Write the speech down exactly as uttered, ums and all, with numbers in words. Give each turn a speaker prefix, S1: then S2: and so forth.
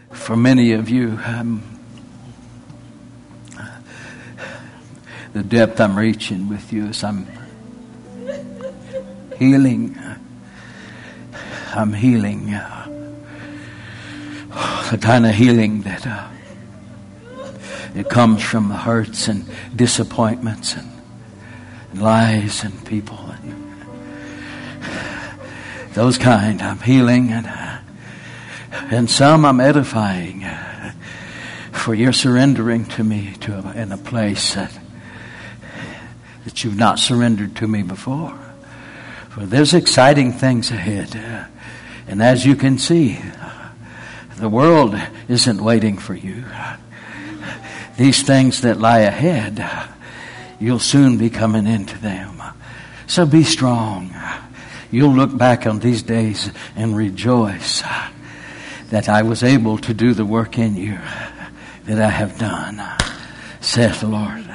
S1: For many of you, um, the depth I'm reaching with you is I'm healing. I'm healing. Uh, the kind of healing that uh, it comes from the hurts and disappointments and, and lies and people and those kind. I'm healing, and uh, and some I'm edifying. Uh, for you're surrendering to me to a, in a place that that you've not surrendered to me before. For there's exciting things ahead. Uh, and as you can see, uh, the world isn't waiting for you. Uh, these things that lie ahead, uh, you'll soon be coming into them. So be strong. You'll look back on these days and rejoice uh, that I was able to do the work in you that I have done, saith the Lord.